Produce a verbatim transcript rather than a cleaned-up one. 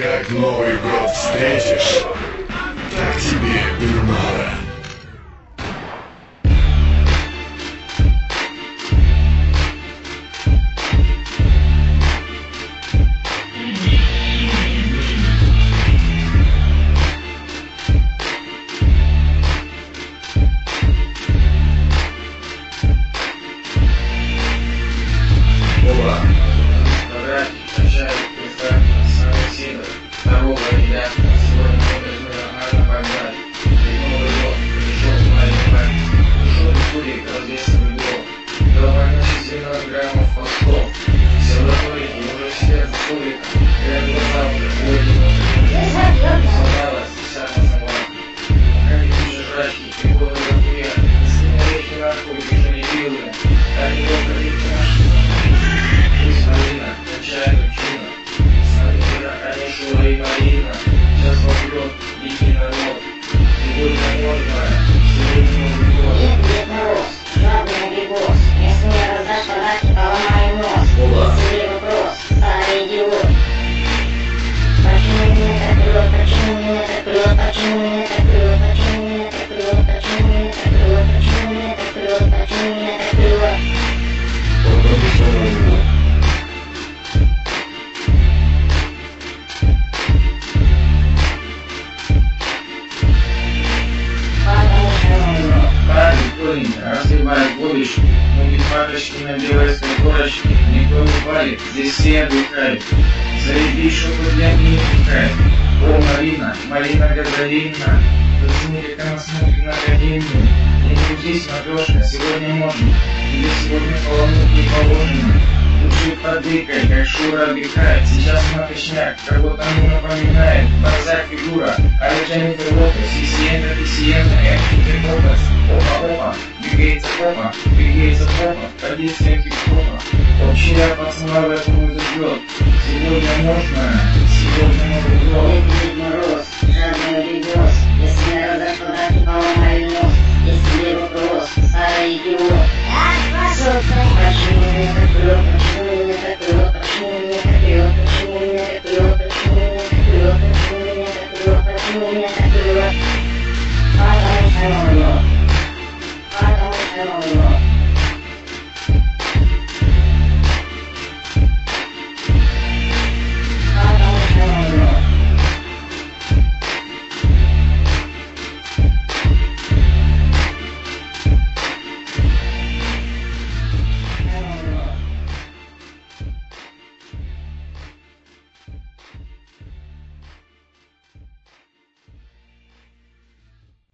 Как Новый год встретишь, так тебе и мало. Развивает будущее, ноги паточки на белой корочке, никто не палит, здесь все отдыхают. Заебись, что тут для меня отдыхает. О, Марина, Марина Газарина, зацени, как она смотрит на академию. Не крутись, матрешка, сегодня можно, или сегодня поломать не положено. Лучше подыкай, как Шура отдыхает. Сейчас маточняк, кого-то ну напоминает. Борзая фигура, а я Дженнифер Лопес, Сисиента, Писиента, Эрхи, Попас. Опа-опа, двигается попа, двигается попа, по действиям хип-хопа. Общая пацана в этом и зажжет. Сегодня можно, сегодня Новый год. Дед Мороз, жадный видос. Если не разошло, так и поломали нос. Если тебе вопрос, старый идиот. Почему это клёво?